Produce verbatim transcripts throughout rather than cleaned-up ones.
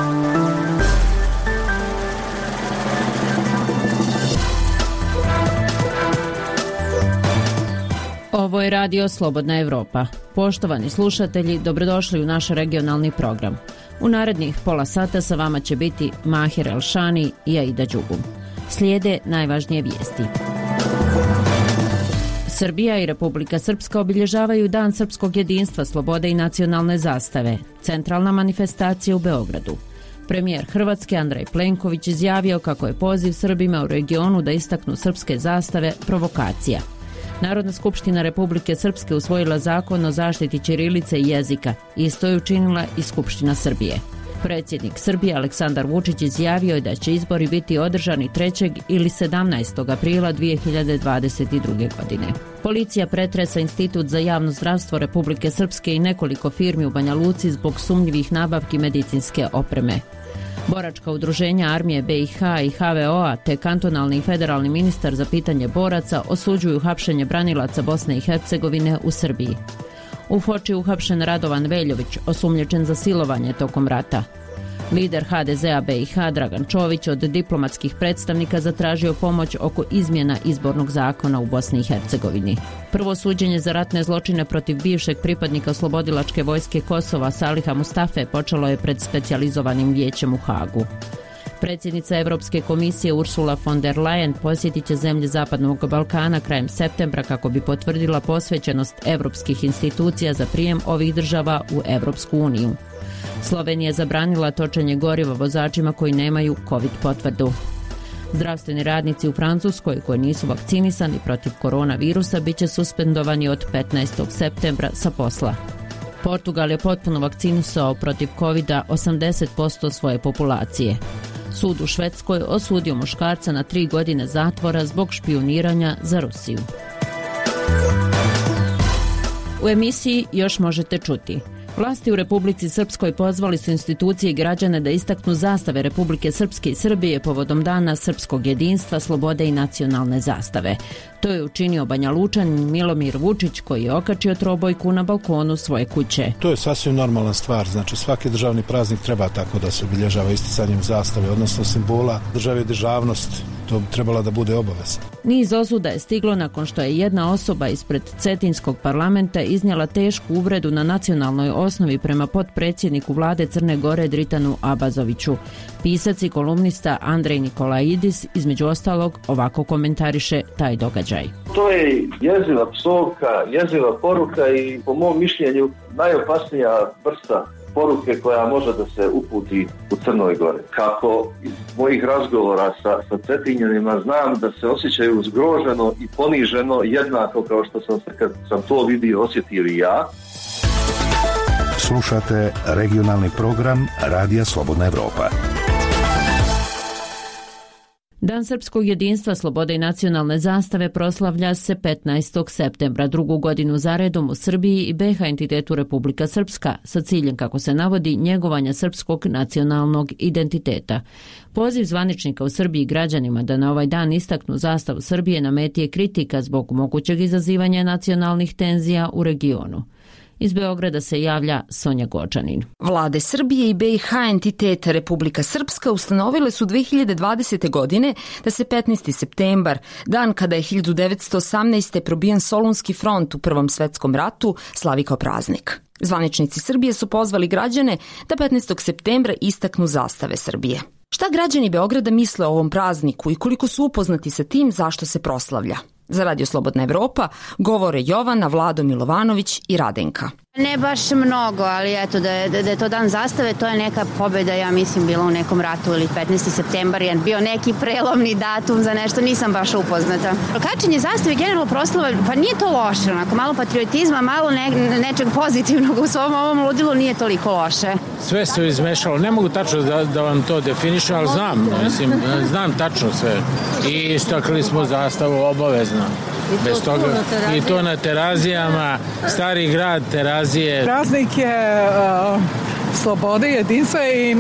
Ovo je radio Slobodna Evropa. Poštovani slušatelji, dobrodošli u naš regionalni program. U narednih pola sata sa vama će biti Mahir Elšani i Aida Đugum. Slijede najvažnije vijesti. Srbija i Republika Srpska obilježavaju Dan srpskog jedinstva, slobode i nacionalne zastave. Centralna manifestacija u Beogradu. Premijer Hrvatske Andrej Plenković izjavio kako je poziv Srbima u regionu da istaknu srpske zastave provokacija. Narodna skupština Republike Srpske usvojila zakon o zaštiti ćirilice i jezika. Isto je učinila i Skupština Srbije. Predsjednik Srbije Aleksandar Vučić izjavio je da će izbori biti održani trećeg ili sedamnaestog aprila dvije hiljade dvadeset druge. godine. Policija pretresa Institut za javno zdravstvo Republike Srpske i nekoliko firmi u Banja Luci zbog sumnjivih nabavki medicinske opreme. Boračka udruženja Armije be i ha i ha ve o-a te kantonalni i federalni ministar za pitanje boraca osuđuju hapšenje branilaca Bosne i Hercegovine u Srbiji. U Foči uhapšen Radovan Veljović, osumnjičen za silovanje tokom rata. Lider ha de ze a be i ha Dragan Čović od diplomatskih predstavnika zatražio pomoć oko izmjena izbornog zakona u Bosni i Hercegovini. Prvo suđenje za ratne zločine protiv bivšeg pripadnika Oslobodilačke vojske Kosova Saliha Mustafe počelo je pred specijalizovanim vijećem u Hagu. Predsjednica Evropske komisije Ursula von der Leyen posjetit će zemlje Zapadnog Balkana krajem septembra kako bi potvrdila posvećenost evropskih institucija za prijem ovih država u Evropsku uniju. Slovenija je zabranila točenje goriva vozačima koji nemaju COVID potvrdu. Zdravstveni radnici u Francuskoj koji nisu vakcinisani protiv koronavirusa bit će suspendovani od petnaestog septembra sa posla. Portugal je potpuno vakcinisao protiv kovida osamdeset posto svoje populacije. Sud u Švedskoj osudio muškarca na tri godine zatvora zbog špijuniranja za Rusiju. U emisiji još možete čuti. Vlasti u Republici Srpskoj pozvali su institucije i građane da istaknu zastave Republike Srpske i Srbije povodom Dana srpskog jedinstva, slobode i nacionalne zastave. To je učinio Banja Lučanin Milomir Vučić koji je okačio trobojku na balkonu svoje kuće. To je sasvim normalna stvar, znači svaki državni praznik treba tako da se obilježava isticanjem zastave, odnosno simbola države i državnosti. To bi trebala da bude obavezno. Niz osuda je stiglo nakon što je jedna osoba ispred Cetinskog parlamenta iznijela tešku uvredu na nacionalnoj osnovi prema potpredsjedniku vlade Crne Gore Dritanu Abazoviću. Pisac i kolumnista Andrej Nikolaidis između ostalog ovako komentariše taj događaj. To je jeziva psovka, jeziva poruka i po mom mišljenju najopasnija vrsta poruke koja može da se uputi u Crnoj Gori. Kako iz mojih razgovora sa, sa Cetinjanima znam da se osjećaju zgroženo i poniženo jednako kao što sam se kad sam to vidio osjetio i ja. Slušate regionalni program Radija Slobodna Evropa. Dan srpskog jedinstva, slobode i nacionalne zastave proslavlja se petnaestog septembra, drugu godinu zaredom u Srbiji i be ha entitetu Republika Srpska, sa ciljem, kako se navodi, njegovanja srpskog nacionalnog identiteta. Poziv zvaničnika u Srbiji građanima da na ovaj dan istaknu zastavu Srbije na meti je kritika zbog mogućeg izazivanja nacionalnih tenzija u regionu. Iz Beograda se javlja Sonja Gočanin. Vlade Srbije i be i ha entiteta Republika Srpska ustanovile su dve hiljade dvadesete. godine da se petnaesti septembar, dan kada je hiljadu devetsto osamnaeste. probijen Solunski front u Prvom svetskom ratu, slavi kao praznik. Zvaničnici Srbije su pozvali građane da petnaestog septembra istaknu zastave Srbije. Šta građani Beograda misle o ovom prazniku i koliko su upoznati sa tim zašto se proslavlja? Za Radio Slobodna Evropa govore Jovana, Vlado Milovanović i Radenka. Ne baš mnogo, ali eto da je, da je to dan zastave, to je neka pobjeda, ja mislim, bila u nekom ratu ili petnaesti septembar je bio neki prelomni datum za nešto, nisam baš upoznata. Kačenje zastave, generalno proslava, pa nije to loše, onako malo patriotizma, malo ne, nečeg pozitivnog u svom ovom ludilu nije toliko loše. Sve se izmešalo, ne mogu tačno da, da vam to definišem, ali znam, mislim, znam tačno sve. I istakli smo zastavu obavezno. Bez toga, i to na Terazijama, Stari grad, Terazije. Praznik je uh, slobode, jedinstva i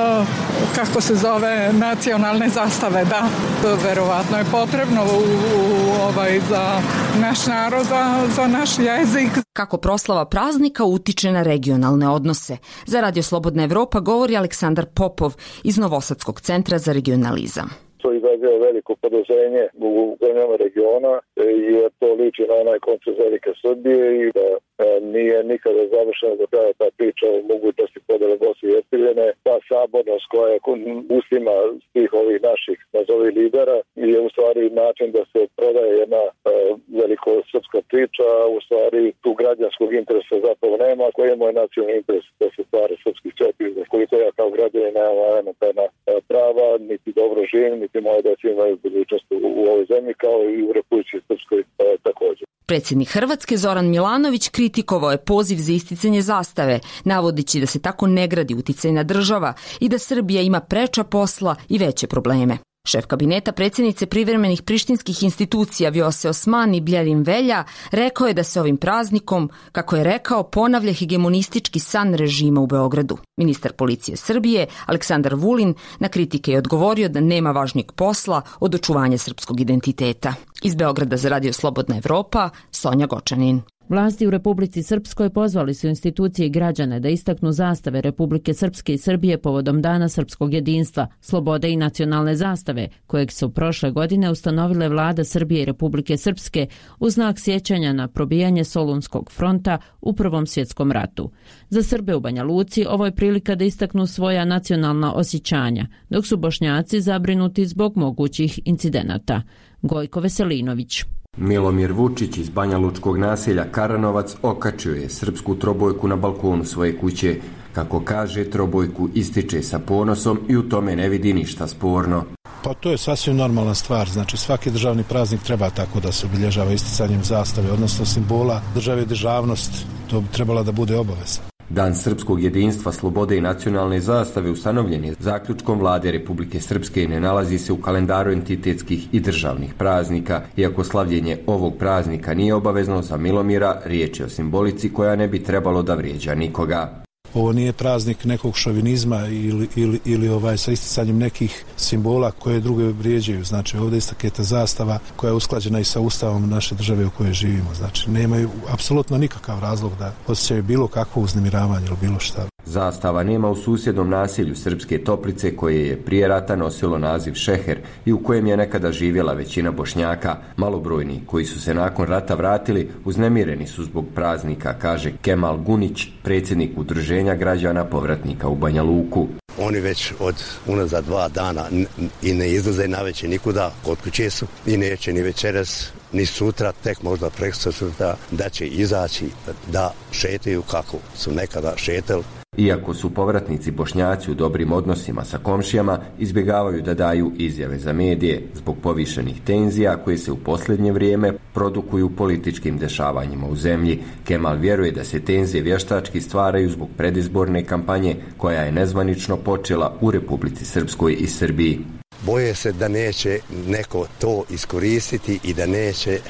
kako se zove nacionalne zastave, da. Verovatno je potrebno u, u, ovaj, za naš narod, za, za naš jezik. Kako proslava praznika utiče na regionalne odnose. Za Radio Slobodna Evropa govori Aleksandar Popov iz Novosadskog centra za regionalizam. To izaziva veliko podozrenje u zemljama regiona jer to liči na onaj koncept velike Srbije i da nije nikada završena do kraja ta priča o mogućnosti podele Bosne i Hercegovine. Ta sabornost koja je ustima svih ovih naših nazovi lidera je u stvari način da se prodaje jedna veliko srpska priča, a u stvari tu građanskog interesa zapravo nema, koji je moj nacionalni interes da se stvari srpskih četiri. Koliko ja kao građanin nemam elementarna prava, niti dobro živim, niti moje deci imaju budućnost u ovoj zemlji, kao i u Republici Srpskoj također. Predsjednik Hrvatske Zoran Milanović kritikovao je poziv za isticanje zastave, navodići da se tako ne gradi uticajna država i da Srbija ima preča posla i veće probleme. Šef kabineta predsjednice privremenih prištinskih institucija Vjose Osman i Bljerin Velja rekao je da se ovim praznikom, kako je rekao, ponavlja hegemonistički san režima u Beogradu. Ministar policije Srbije Aleksandar Vulin na kritike je odgovorio da nema važnijeg posla od očuvanja srpskog identiteta. Iz Beograda za Radio Slobodna Evropa, Sonja Gočanin. Vlasti u Republici Srpskoj pozvali su institucije i građane da istaknu zastave Republike Srpske i Srbije povodom Dana srpskog jedinstva, slobode i nacionalne zastave, kojeg su prošle godine ustanovile vlada Srbije i Republike Srpske u znak sjećanja na probijanje Solunskog fronta u Prvom svjetskom ratu. Za Srbe u Banja Luci ovo je prilika da istaknu svoja nacionalna osjećanja, dok su Bošnjaci zabrinuti zbog mogućih incidenata. Gojko Veselinović. Milomir Vučić iz Banja Lučkog naselja Karanovac okačio je srpsku trobojku na balkonu svoje kuće. Kako kaže, trobojku ističe sa ponosom i u tome ne vidi ništa sporno. Pa to je sasvim normalna stvar. Znači svaki državni praznik treba tako da se obilježava isticanjem zastave, odnosno simbola države i državnost. To bi trebala da bude obaveza. Dan srpskog jedinstva, slobode i nacionalne zastave ustanovljen je zaključkom vlade Republike Srpske i ne nalazi se u kalendaru entitetskih i državnih praznika. Iako slavljenje ovog praznika nije obavezno, za Milomira riječ je o simbolici koja ne bi trebalo da vrijeđa nikoga. Ovo nije praznik nekog šovinizma ili, ili, ili ovaj sa isticanjem nekih simbola koje druge vrijeđaju. Znači ovdje je istakneta zastava koja je usklađena i sa ustavom naše države u kojoj živimo. Znači nemaju apsolutno nikakav razlog da osjećaju bilo kakvo uznemiravanje ili bilo šta. Zastava nema u susjednom naselju Srpske Toplice koje je prije rata nosilo naziv Šeher i u kojem je nekada živjela većina Bošnjaka. Malobrojni koji su se nakon rata vratili uznemireni su zbog praznika, kaže Kemal Gunić, predsjednik udruženja građana povratnika u Banja Luku. Oni već od unazad dva dana i ne izlaze naveče nikuda, kod kuće su i neće ni večeras ni sutra, tek možda prekosutra da će izaći da šetaju kako su nekada šetali. Iako su povratnici Bošnjaci u dobrim odnosima sa komšijama, izbjegavaju da daju izjave za medije zbog povišenih tenzija koje se u posljednje vrijeme produkuju političkim dešavanjima u zemlji. Kemal vjeruje da se tenzije vještački stvaraju zbog predizborne kampanje koja je nezvanično počela u Republici Srpskoj i Srbiji. Boje se da neće neko to iskoristiti i da neće e,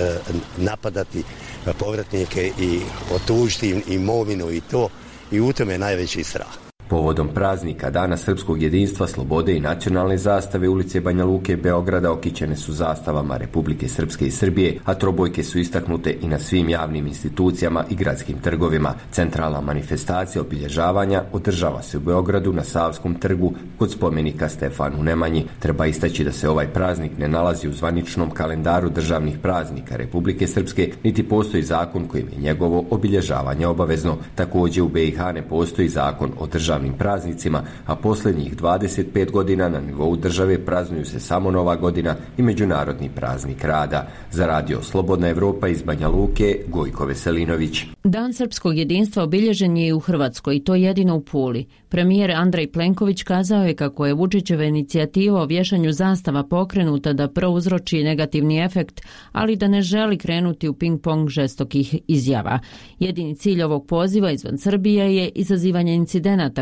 napadati povratnike i otužiti im imovinu i to. I u tome je najveći strah. Povodom praznika Dana srpskog jedinstva, slobode i nacionalne zastave ulice Banja Luke i Beograda okićene su zastavama Republike Srpske i Srbije, a trobojke su istaknute i na svim javnim institucijama i gradskim trgovima. Centralna manifestacija obilježavanja održava se u Beogradu na Savskom trgu kod spomenika Stefanu Nemanji. Treba istaći da se ovaj praznik ne nalazi u zvaničnom kalendaru državnih praznika Republike Srpske, niti postoji zakon kojim je njegovo obilježavanje obavezno. Također u be i ha ne postoji zakon o državnim praznicima, a posljednjih dvadeset pet godina na nivou države praznuju se samo Nova godina i Međunarodni praznik rada. Za Radio Slobodna Evropa iz Banja Luke, Gojko Veselinović. Dan srpskog jedinstva obilježen je i u Hrvatskoj i to jedino u Puli. Premijer Andrej Plenković kazao je kako je Vučićeva inicijativa o vješanju zastava pokrenuta da prouzroči negativni efekt, ali da ne želi krenuti u ping-pong žestokih izjava. Jedini cilj ovog poziva izvan Srbije je izazivanje incidenata,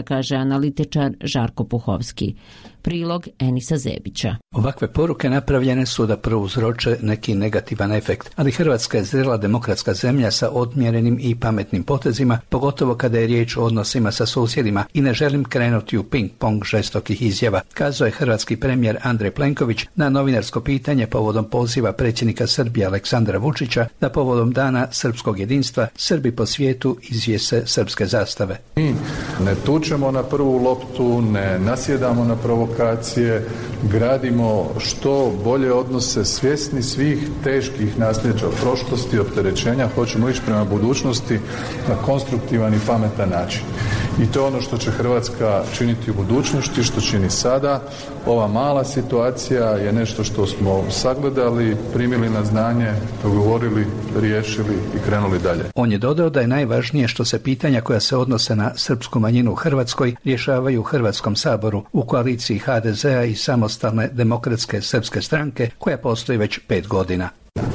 kaže analitičar Žarko Puhovski. Prilog Enisa Zebića. Ovakve poruke napravljene su da prouzroče neki negativan efekt, ali Hrvatska je zrela demokratska zemlja sa odmjerenim i pametnim potezima, pogotovo kada je riječ o odnosima sa susjedima, i ne želim krenuti u ping-pong žestokih izjava, kazao je hrvatski premijer Andrej Plenković na novinarsko pitanje povodom poziva predsjednika Srbije Aleksandra Vučića da povodom Dana srpskog jedinstva Srbi po svijetu izvjese srpske zastave. Mi ne tučemo na prvu loptu, ne nasjedamo na provokacije, gradimo što bolje odnose, svjesni svih teških nasljeđa prošlosti, opterećenja, hoćemo ići prema budućnosti na konstruktivan i pametan način. I to je ono što će Hrvatska činiti u budućnosti, što čini sada. Ova mala situacija je nešto što smo sagledali, primili na znanje, dogovorili, riješili i krenuli dalje. On je dodao da je najvažnije što se pitanja koja se odnose na srpsku manjinu u Hrvatskoj rješavaju u Hrvatskom saboru u koaliciji ha de zea i Samostalne demokratske srpske stranke koja postoji već pet godina.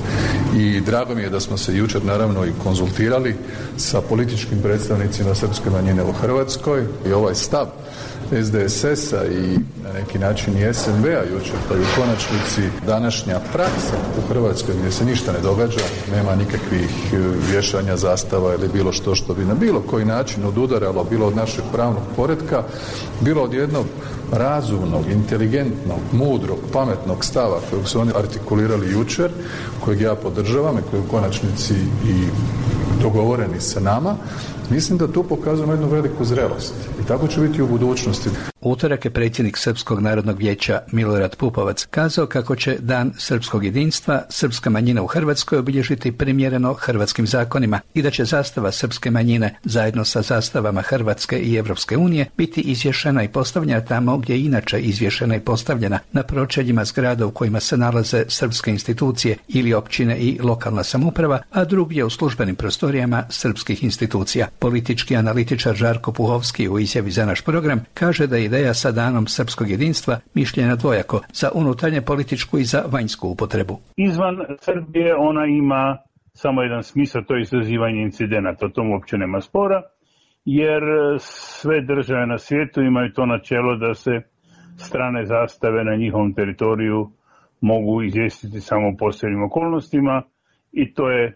I drago mi je da smo se jučer naravno i konzultirali sa političkim predstavnicima srpske manjine u Hrvatskoj i ovaj stav es de es es-a i na neki način i es en ve-a jučer, pa i u konačnici današnja praksa u Hrvatskoj gdje se ništa ne događa, nema nikakvih vješanja zastava ili bilo što što bi na bilo koji način odudaralo bilo od našeg pravnog poretka, bilo od jednog razumnog, inteligentnog, mudrog, pametnog stava kojeg su oni artikulirali jučer, kojeg ja podržavam i koji u konačnici i dogovoreni sa nama, mislim da tu pokazujemo jednu veliku zrelost i tako će biti u budućnosti. Utorak je predsjednik Srpskog narodnog vijeća Milorad Pupovac kazao kako će Dan srpskog jedinstva srpska manjina u Hrvatskoj obilježiti primjereno hrvatskim zakonima i da će zastava srpske manjine zajedno sa zastavama Hrvatske i Evropske unije biti izvješena i postavljena tamo gdje je inače izvješena i postavljena, na pročeljima zgrada u kojima se nalaze srpske institucije ili općine i lokalna samouprava, a drugdje u službenim prostorijama srpskih institucija. Politički analitičar Žarko Puhovski u izjavi za naš program kaže da je ideja sa Danom srpskog jedinstva mišljena dvojako, za unutarnje političku i za vanjsku upotrebu. Izvan Srbije ona ima samo jedan smisao, to je izazivanje incidenata, o tom uopće nema spora, jer sve države na svijetu imaju to načelo da se strane zastave na njihovom teritoriju mogu izvijestiti samo u posebnim okolnostima i to je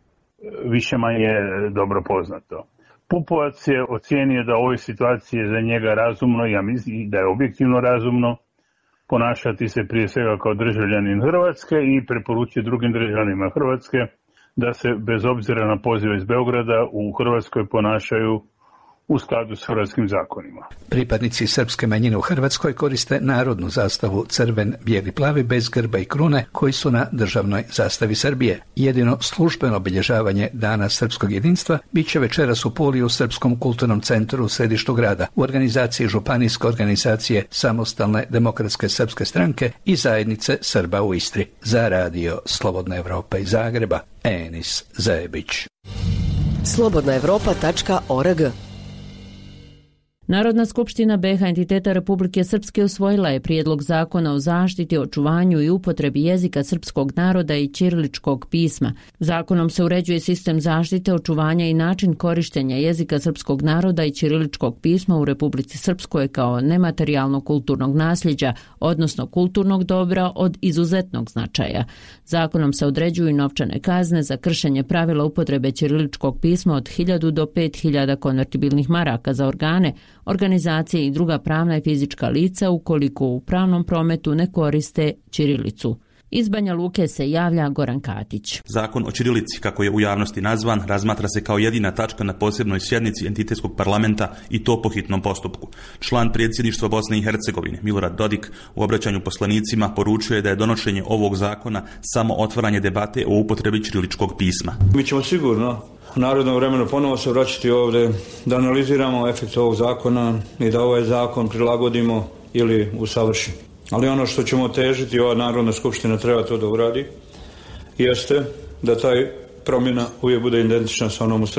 više manje dobro poznato. Pupovac je ocijenio da u ovoj situaciji je za njega razumno, ja mislim da je objektivno razumno, ponašati se prije svega kao državljanin Hrvatske i preporučuje drugim državljanima Hrvatske da se bez obzira na pozive iz Beograda u Hrvatskoj ponašaju u skladu s hrvatskim zakonima. Pripadnici srpske manjine u Hrvatskoj koriste narodnu zastavu crven, bijeli, plavi bez grba i krune koji su na državnoj zastavi Srbije. Jedino službeno obilježavanje Dana srpskog jedinstva bit će večeras u Puli u Srpskom kulturnom centru u središtu grada u organizaciji županijske organizacije Samostalne demokratske srpske stranke i zajednice Srba u Istri. Za radio Slobodna Evropa iz Zagreba, Enis Zebić. slobodna evropa tačka org. Narodna skupština be ha entiteta Republike Srpske usvojila je prijedlog zakona o zaštiti, očuvanju i upotrebi jezika srpskog naroda i ćiriličkog pisma. Zakonom se uređuje sistem zaštite, očuvanja i način korištenja jezika srpskog naroda i ćiriličkog pisma u Republici Srpskoj kao nematerijalnog kulturnog nasljeđa, odnosno kulturnog dobra od izuzetnog značaja. Zakonom se određuju novčane kazne za kršenje pravila upotrebe ćiriličkog pisma od hiljadu do pet hiljada konvertibilnih maraka za organe, organizacije i druga pravna i fizička lica ukoliko u pravnom prometu ne koriste ćirilicu. Iz Banja Luke se javlja Goran Katić. Zakon o ćirilici, kako je u javnosti nazvan, razmatra se kao jedina tačka na posebnoj sjednici entitetskog parlamenta i to po hitnom postupku. Član predsjedništva Bosne i Hercegovine, Milorad Dodik, u obraćanju poslanicima poručuje da je donošenje ovog zakona samo otvaranje debate o upotrebi ćiriličkog pisma. Mi ćemo sigurno u narednom vremenu ponovo se vraćati ovdje da analiziramo efekt ovog zakona i da ovaj zakon prilagodimo ili usavršimo. Ali ono što ćemo težiti, ova Narodna skupština treba to da uradi, jeste da taj promjena uvijek bude identična sa onom u Srbiji.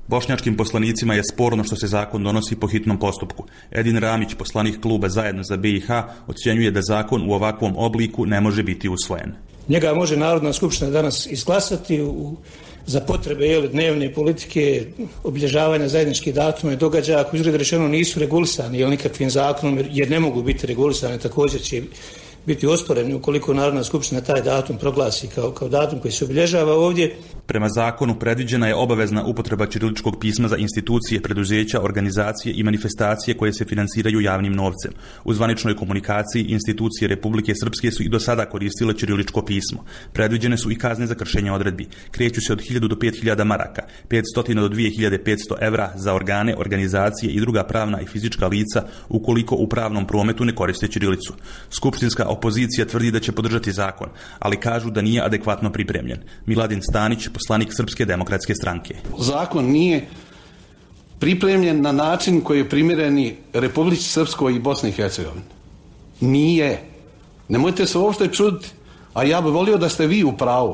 Bošnjačkim poslanicima je sporno što se zakon donosi po hitnom postupku. Edin Ramić, poslanik kluba Zajedno za B i H, ocjenjuje da zakon u ovakvom obliku ne može biti usvojen. Njega može Narodna skupština danas izglasati u, za potrebe jeli, dnevne politike, obilježavanja zajedničkih datuma i događaja koji izgleda rečeno nisu regulisani jel, nikakvim zakonom jer ne mogu biti regulisani, također će biti osporeni ukoliko Narodna skupština taj datum proglasi kao, kao datum koji se obilježava ovdje. Prema zakonu predviđena je obavezna upotreba ćiriličkog pisma za institucije, preduzeća, organizacije i manifestacije koje se finansiraju javnim novcem. U zvaničnoj komunikaciji institucije Republike Srpske su i do sada koristile ćiriličko pismo. Predviđene su i kazne za kršenje odredbi. Kreću se od hiljadu do pet hiljada maraka, petsto do dvije hiljade petsto evra za organe, organizacije i druga pravna i fizička lica ukoliko u pravnom prometu ne koriste ćirilicu. Skupštinska opozicija tvrdi da će podržati zakon, ali kažu da nije adekvatno pripremljen. Miladin Stanić, poslanik Srpske demokratske stranke. Zakon nije pripremljen na način koji je primjereni Republici Srpskoj i Bosni i Hercegovini. Nije. Nemojte se uopšte čuditi, a ja bih volio da ste vi u pravu.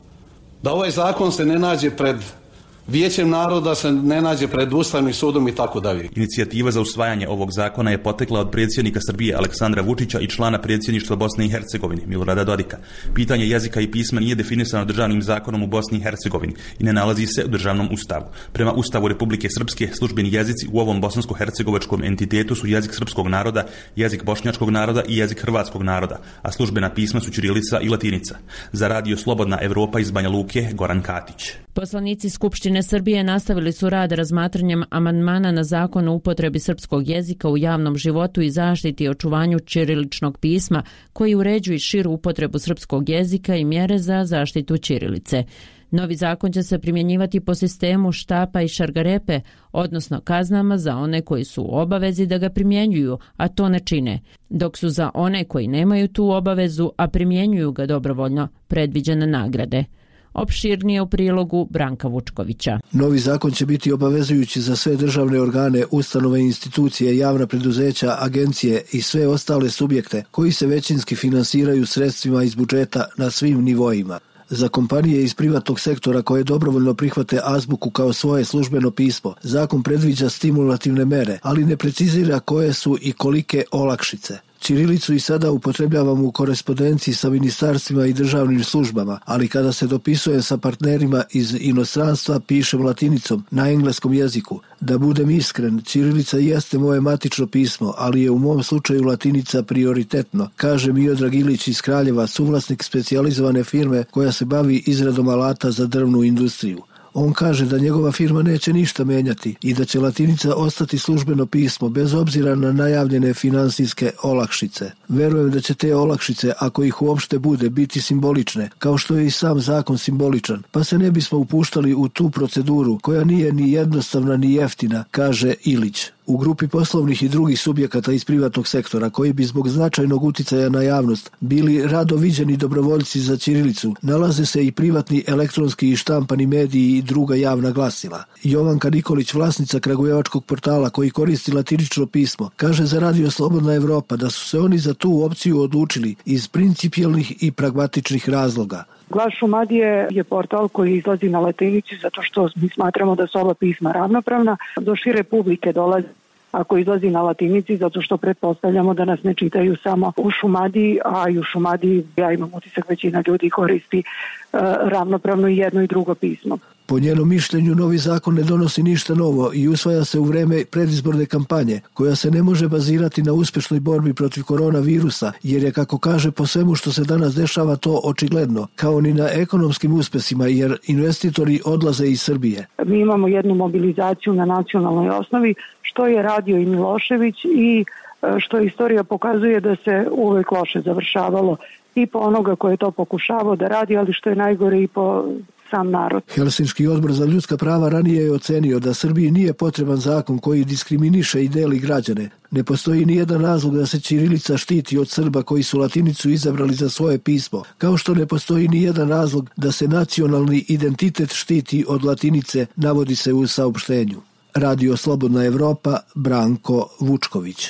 Da ovaj zakon se ne nađe pred Vijećem naroda, se ne nađe pred Ustavnim sudom i tako dalje. Inicijativa za usvajanje ovog zakona je potekla od predsjednika Srbije Aleksandra Vučića i člana predsjedništva Bosne i Hercegovine Milorada Dodika. Pitanje jezika i pisma nije definisano državnim zakonom u Bosni i Hercegovini i ne nalazi se u državnom ustavu. Prema Ustavu Republike Srpske, službeni jezici u ovom bosansko-hercegovačkom entitetu su jezik srpskog naroda, jezik bošnjačkog naroda i jezik hrvatskog naroda, a službena pisma su ćirilica i latinica. Za radio Slobodna Evropa iz Banja Luke, Goran Katić. Poslanici Skupštine Srbije nastavili su rad razmatranjem amandmana na zakon o upotrebi srpskog jezika u javnom životu i zaštiti i očuvanju ćiriličnog pisma koji uređuje širu upotrebu srpskog jezika i mjere za zaštitu ćirilice. Novi zakon će se primjenjivati po sistemu štapa i šargarepe, odnosno kaznama za one koji su u obavezi da ga primjenjuju, a to ne čine, dok su za one koji nemaju tu obavezu, a primjenjuju ga dobrovoljno, predviđene nagrade. Opširnije u prilogu Branka Vučkovića. Novi zakon će biti obavezujući za sve državne organe, ustanove, institucije, javna preduzeća, agencije i sve ostale subjekte koji se većinski finansiraju sredstvima iz budžeta na svim nivoima. Za kompanije iz privatnog sektora koje dobrovoljno prihvate azbuku kao svoje službeno pismo, zakon predviđa stimulativne mere, ali ne precizira koje su i kolike olakšice. Ćirilicu i sada upotrebljavamo u korespondenciji sa ministarstvima i državnim službama, ali kada se dopisujem sa partnerima iz inostranstva pišem latinicom na engleskom jeziku. Da budem iskren, ćirilica jeste moje matično pismo, ali je u mom slučaju latinica prioritetno, kaže Miodrag Ilić iz Kraljeva, suvlasnik specijalizovane firme koja se bavi izradom alata za drvnu industriju. On kaže da njegova firma neće ništa menjati i da će latinica ostati službeno pismo bez obzira na najavljene finansijske olakšice. Verujem da će te olakšice, ako ih uopšte bude, biti simbolične, kao što je i sam zakon simboličan, pa se ne bismo upuštali u tu proceduru koja nije ni jednostavna ni jeftina, kaže Ilić. U grupi poslovnih i drugih subjekata iz privatnog sektora koji bi zbog značajnog uticaja na javnost bili rado viđeni dobrovoljci za ćirilicu, nalaze se i privatni elektronski i štampani mediji i druga javna glasila. Jovanka Nikolić, vlasnica kragujevačkog portala koji koristi latinično pismo, kaže za radio Slobodna Evropa da su se oni za tu opciju odlučili iz principijelnih i pragmatičnih razloga. Glas Šumadije je portal koji izlazi na latinici zato što mi smatramo da su oba pisma ravnopravna. Do šire publike dolazi ako izlazi na latinici zato što pretpostavljamo da nas ne čitaju samo u Šumadiji, a i u Šumadiji, ja imam utisak, većina ljudi koristi e, ravnopravno i jedno i drugo pismo. Po njenom mišljenju novi zakon ne donosi ništa novo i usvaja se u vreme predizborne kampanje, koja se ne može bazirati na uspešnoj borbi protiv koronavirusa, jer je, kako kaže, po svemu što se danas dešava to očigledno, kao ni na ekonomskim uspesima, jer investitori odlaze iz Srbije. Mi imamo jednu mobilizaciju na nacionalnoj osnovi, što je radio i Milošević i što istorija pokazuje da se uvek loše završavalo i po onoga koje je to pokušavao da radi, ali što je najgore i po sam narod. Helsinški odbor za ljudska prava ranije je ocenio da Srbiji nije potreban zakon koji diskriminiše i deli građane. Ne postoji ni jedan razlog da se ćirilica štiti od Srba koji su latinicu izabrali za svoje pismo, kao što ne postoji ni jedan razlog da se nacionalni identitet štiti od latinice, navodi se u saopštenju. Radio Slobodna Evropa, Branko Vučković.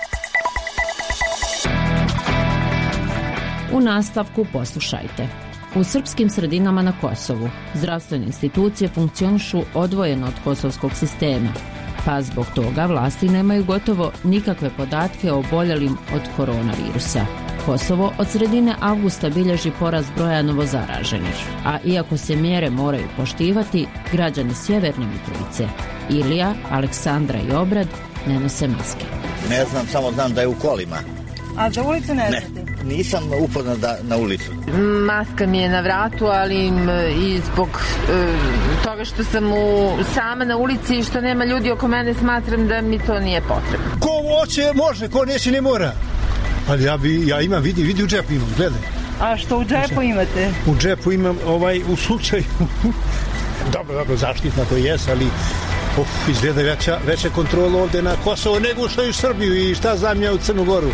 U nastavku poslušajte. U srpskim sredinama na Kosovu zdravstvene institucije funkcionišu odvojeno od kosovskog sistema, pa zbog toga vlasti nemaju gotovo nikakve podatke o oboljelim od koronavirusa. Kosovo od sredine avgusta bilježi porast broja novozaraženih, a iako se mjere moraju poštivati, građani Sjeverne Mitrovice, Ilija, Aleksandra i Obrad ne nose maske. Ne znam, samo znam da je u kolima. A za ulicu ne znate? Ne, nisam upoznat da na ulicu. Maska mi je na vratu, ali i zbog e, toga što sam u, sama na ulici i što nema ljudi oko mene, smatram da mi to nije potrebno. Ko hoće može, ko neće ne mora. Ali ja, bi, ja imam, vidi, vidi u džepu imam, gledaj. A što u džepu imate? U džepu imam ovaj, u slučaju, dobro, dobro, zaštitna to jes, ali uf, izgleda veća, veća kontrola ovdje na Kosovo nego što je u Srbiju i šta znam ja u Crnu Goru.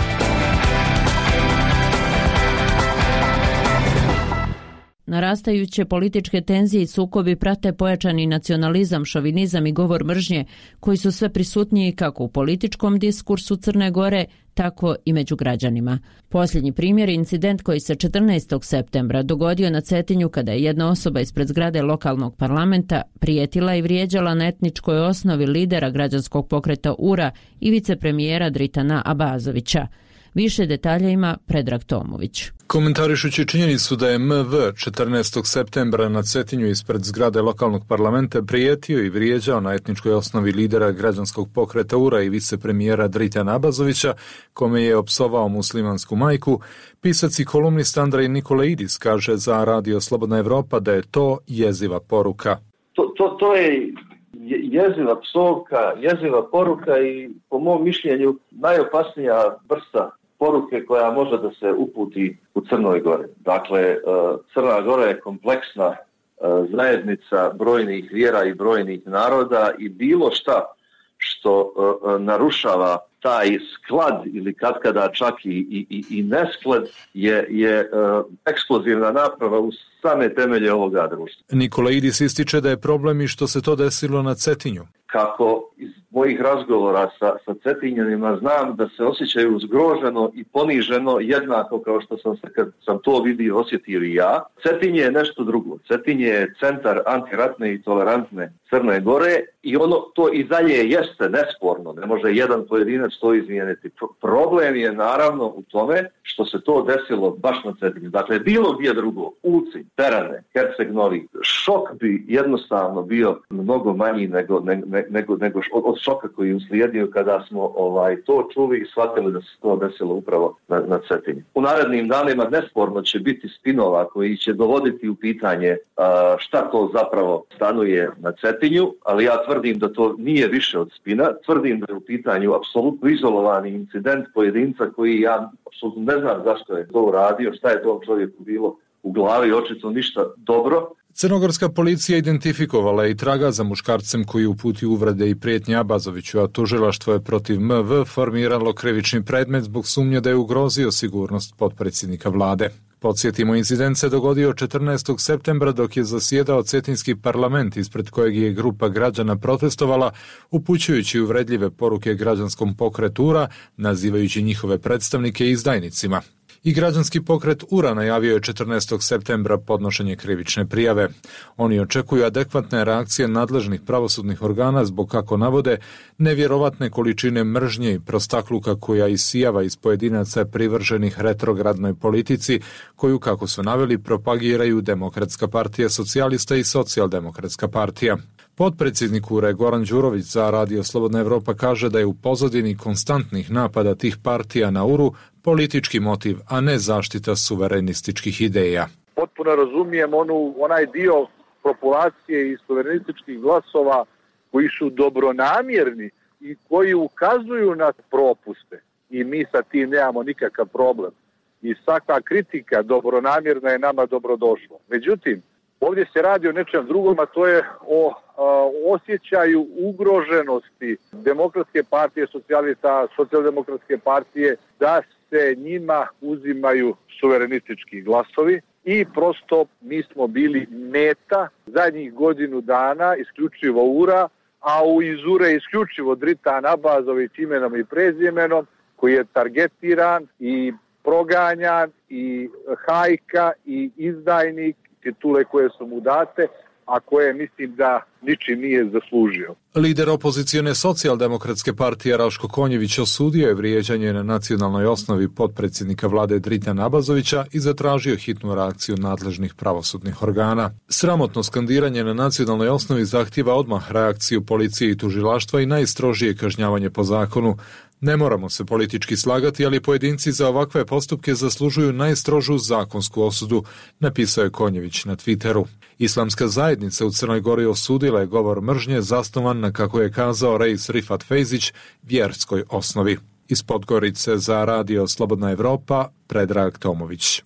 Narastajuće političke tenzije i sukobi prate pojačani nacionalizam, šovinizam i govor mržnje, koji su sve prisutniji kako u političkom diskursu Crne Gore, tako i među građanima. Posljednji primjer je incident koji se četrnaestog septembra dogodio na Cetinju kada je jedna osoba ispred zgrade lokalnog parlamenta prijetila i vrijeđala na etničkoj osnovi lidera građanskog pokreta U R A i vicepremijera Dritana Abazovića. Više detalja ima Predrag Tomović. Komentarišući činjenicu da je M V četrnaestog septembra na Cetinju ispred zgrade lokalnog parlamenta prijetio i vrijeđao na etničkoj osnovi lidera građanskog pokreta U R A i vicepremijera Dritana Abazovića, kome je opsovao muslimansku majku, pisac i kolumnist Andrej Nikolaidis kaže za Radio Slobodna Evropa da je to jeziva poruka. To, to, to je jeziva psovka, jeziva poruka i po mom mišljenju najopasnija vrsta poruke koja može da se uputi u Crnoj Gori. Dakle, Crna Gora je kompleksna zajednica brojnih vjera i brojnih naroda i bilo šta što narušava taj sklad ili katkada čak i, i, i nesklad je, je eksplozivna naprava u same temelje ovoga društva. Nikolaidis ističe da je problem i što se to desilo na Cetinju. Kako iz mojih razgovora sa, sa Cetinjanima znam da se osjećaju zgroženo i poniženo jednako kao što sam se kad sam to vidio osjetio i ja. Cetinje je nešto drugo. Cetinje je centar antiratne i tolerantne Crne Gore i ono to i dalje jeste nesporno. Ne može jedan pojedinac to izmijeniti. Problem je naravno u tome što se to desilo baš na Cetinju. Dakle, bilo gdje drugo, Ulci, Terane, Herceg Novi, šok bi jednostavno bio mnogo manji nego, nego, nego, nego od šoka koji je uslijedio kada smo ovaj to čuli i shvatili da se to desilo upravo na, na Cetinju. U narednim danima nesporno će biti spinova koji će dovoditi u pitanje a, šta to zapravo stanuje na Cetinju, ali ja tvrdim da to nije više od spina, tvrdim da je u pitanju apsolutno izolovani incident pojedinca koji ja apsolutno ne znam zašto je to uradio, šta je tom čovjeku bilo u glavi, očito ništa dobro. Crnogorska policija identifikovala i traga za muškarcem koji uputio uvrede i prijetnje Abazoviću, a tužilaštvo je protiv M V formiralo krivični predmet zbog sumnje da je ugrozio sigurnost potpredsjednika vlade. Podsjetimo, incident se dogodio četrnaestog septembra dok je zasjedao Cetinski parlament ispred kojeg je grupa građana protestovala, upućujući uvredljive poruke građanskom pokretu U R A, nazivajući njihove predstavnike izdajnicima. I građanski pokret U R A najavio je četrnaestog septembra podnošenje krivične prijave. Oni očekuju adekvatne reakcije nadležnih pravosudnih organa zbog, kako navode, nevjerovatne količine mržnje i prostakluka koja isijava iz pojedinaca privrženih retrogradnoj politici, koju, kako su naveli, propagiraju Demokratska partija socijalista i Socijaldemokratska partija. Potpredsjednik U R A Goran Đurović za Radio Slobodna Evropa kaže da je u pozadini konstantnih napada tih partija na U R A politički motiv, a ne zaštita suverenističkih ideja. Potpuno razumijem onu, onaj dio populacije i suverenističkih glasova koji su dobronamjerni i koji ukazuju na propuste. I mi sa tim nemamo nikakav problem. I svaka kritika dobronamjerna je nama dobrodošla. Međutim, ovdje se radi o nečem drugom, a to je o a, osjećaju ugroženosti Demokratske partije socijalista, Socijaldemokratske partije, da se njima uzimaju suverenistički glasovi i prosto mi smo bili meta zadnjih godinu dana isključivo U R A, a u iz U R A isključivo Dritan Abazović imenom i prezimenom koji je targetiran i proganjan i hajka i izdajnik, titule koje su mu date, a koje mislim da ničim nije zaslužio. Lider opozicione socijaldemokratske partije Raško Konjević osudio je vrijeđanje na nacionalnoj osnovi potpredsjednika vlade Dritana Abazovića i zatražio hitnu reakciju nadležnih pravosudnih organa. Sramotno skandiranje na nacionalnoj osnovi zahtijeva odmah reakciju policije i tužilaštva i najstrožije kažnjavanje po zakonu. Ne moramo se politički slagati, ali pojedinci za ovakve postupke zaslužuju najstrožu zakonsku osudu, napisao je Konjević na Twitteru. Islamska zajednica u Crnoj Gori osudila je govor mržnje zasnovan na, kako je kazao Reis Rifat Fejzić, vjerskoj osnovi. Iz Podgorice za Radio Slobodna Evropa, Predrag Tomović.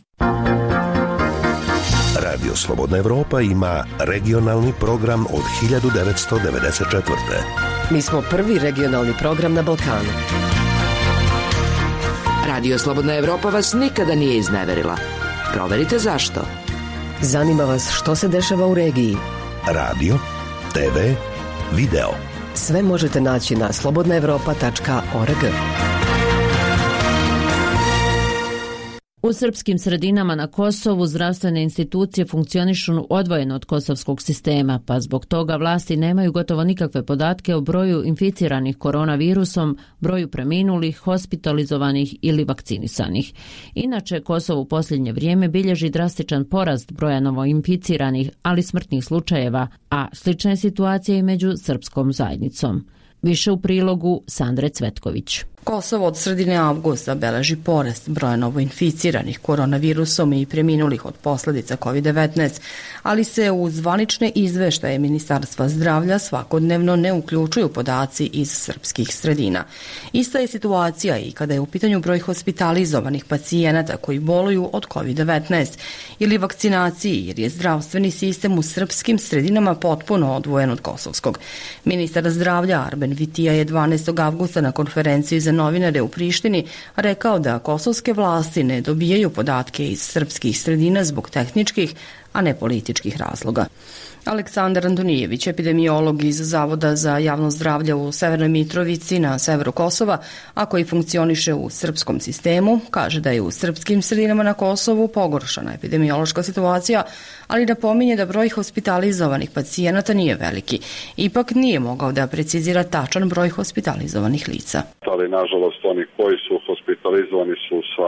Radio Slobodna Evropa ima regionalni program od hiljadu devetsto devedeset četvrte. Mi smo prvi regionalni program na Balkanu. Radio Slobodna Evropa vas nikada nije izneverila. Proverite zašto. Zanima vas što se dešava u regiji. Radio, te ve, video. Sve možete naći na slobodna evropa tačka org. U srpskim sredinama na Kosovu zdravstvene institucije funkcionišu odvojeno od kosovskog sistema, pa zbog toga vlasti nemaju gotovo nikakve podatke o broju inficiranih koronavirusom, broju preminulih, hospitalizovanih ili vakcinisanih. Inače, Kosovo u posljednje vrijeme bilježi drastičan porast broja novoinficiranih, ali smrtnih slučajeva, a slična je situacija i među srpskom zajednicom. Više u prilogu Sandre Cvetković. Kosovo od sredine avgusta beleži porast broja novoinficiranih koronavirusom i preminulih od posljedica kovid devetnaest, ali se u zvanične izveštaje Ministarstva zdravlja svakodnevno ne uključuju podaci iz srpskih sredina. Ista je situacija i kada je u pitanju broj hospitalizovanih pacijenata koji boluju od kovid devetnaest ili vakcinaciji, jer je zdravstveni sistem u srpskim sredinama potpuno odvojen od kosovskog. Ministar zdravlja Arben Vitija je dvanaestog avgusta na konferenciji za novinare u Prištini rekao da kosovske vlasti ne dobijaju podatke iz srpskih sredina zbog tehničkih, a ne političkih razloga. Aleksandar Antonijević, epidemiolog iz Zavoda za javno zdravlje u Severnoj Mitrovici na severu Kosova, a koji funkcioniše u srpskom sistemu, kaže da je u srpskim sredinama na Kosovu pogoršana epidemiološka situacija, ali da pominje da broj hospitalizovanih pacijenata nije veliki. Ipak nije mogao da precizira tačan broj hospitalizovanih lica. Ali nažalost oni koji su hospitalizovani su sa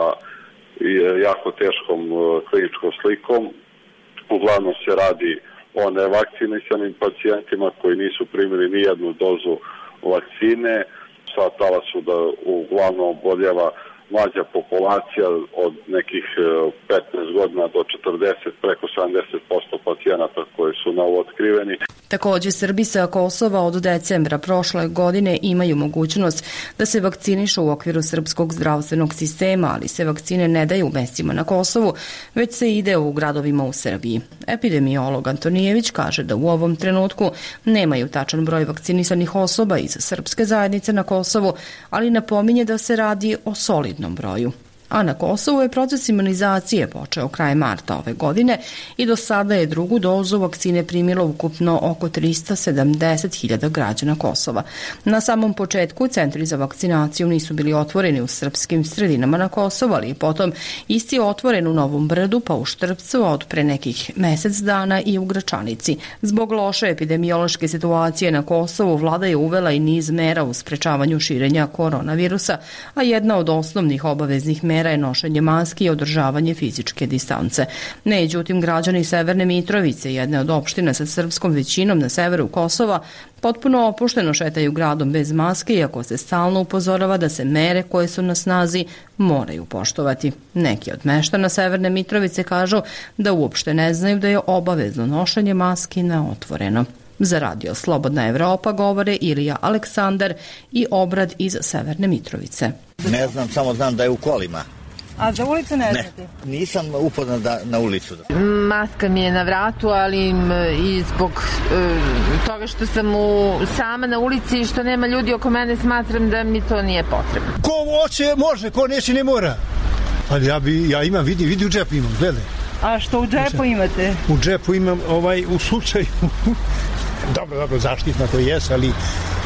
jako teškom kliničkom slikom. Uglavnom se radi o nevakcinisanim pacijentima koji nisu primili ni jednu dozu vakcine. Svatala su da uglavnom oboljeva mlađa populacija od nekih petnaest godina do četrdeset, preko sedamdeset posto pacijenata koji su novootkriveni. Također, Srbi sa Kosova od decembra prošle godine imaju mogućnost da se vakcinišu u okviru srpskog zdravstvenog sistema, ali se vakcine ne daju u mestima na Kosovu, već se ide u gradovima u Srbiji. Epidemiolog Antonijević kaže da u ovom trenutku nemaju tačan broj vakcinisanih osoba iz srpske zajednice na Kosovu, ali napominje da se radi o solidnom broju. A na Kosovu je proces imunizacije počeo krajem marta ove godine i do sada je drugu dozu vakcine primilo ukupno oko tristo sedamdeset hiljada građana Kosova. Na samom početku centri za vakcinaciju nisu bili otvoreni u srpskim sredinama na Kosovu, ali je potom isti otvoren u Novom Brdu, pa u Štrpcu, a od pre nekih mesec dana i u Gračanici. Zbog loše epidemiološke situacije na Kosovu vlada je uvela i niz mera u sprečavanju širenja koronavirusa, a jedna od osnovnih obaveznih mera je nošenje maski i održavanje fizičke distance. Međutim, građani Severne Mitrovice, jedne od opština sa srpskom većinom na severu Kosova, potpuno opušteno šetaju gradom bez maske, iako se stalno upozorava da se mere koje su na snazi moraju poštovati. Neki od meštana Severne Mitrovice kažu da uopšte ne znaju da je obavezno nošenje maski na otvoreno. Za Radio Slobodna Evropa govore Ilija Aleksandar i Obrad iz Severne Mitrovice. Ne znam, samo znam da je u kolima. A za ulicu ne znate? Ne, nisam upoznat da, na ulicu. Maska mi je na vratu, ali i zbog e, toga što sam u, sama na ulici i što nema ljudi oko mene, smatram da mi to nije potrebno. Ko hoće može, ko neće ne mora. Ali ja, bi, ja imam, vidi, vidi u džepu imam, gledaj. A što u džepu imate? U džepu imam ovaj, u slučaju, dobro, dobro, zaštitna to jes, ali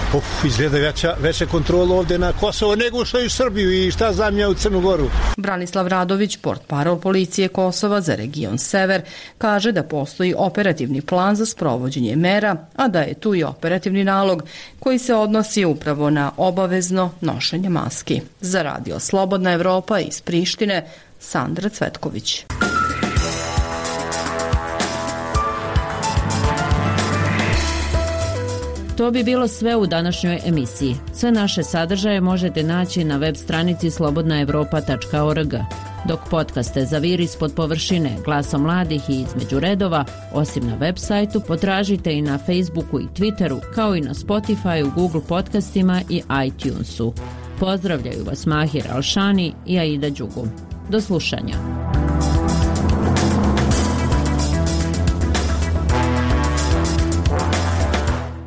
Uf, izgleda veća, veća kontrola ovde na Kosovo nego što je u Srbiju i šta zamlja u Crnu Goru. Branislav Radović, portparol policije Kosova za region Sever, kaže da postoji operativni plan za sprovođenje mera, a da je tu i operativni nalog koji se odnosi upravo na obavezno nošenje maski. Za radio Slobodna Evropa iz Prištine, Sandra Cvetković. To bi bilo sve u današnjoj emisiji. Sve naše sadržaje možete naći na web stranici slobodna evropa tačka org. Dok podcaste Zavir ispod površine, Glasa mladih i Između redova, osim na web sajtu, potražite i na Facebooku i Twitteru, kao i na Spotifyu, Google podcastima i iTunesu. Pozdravljaju vas Mahir Alšani i Aida Đugum. Do slušanja.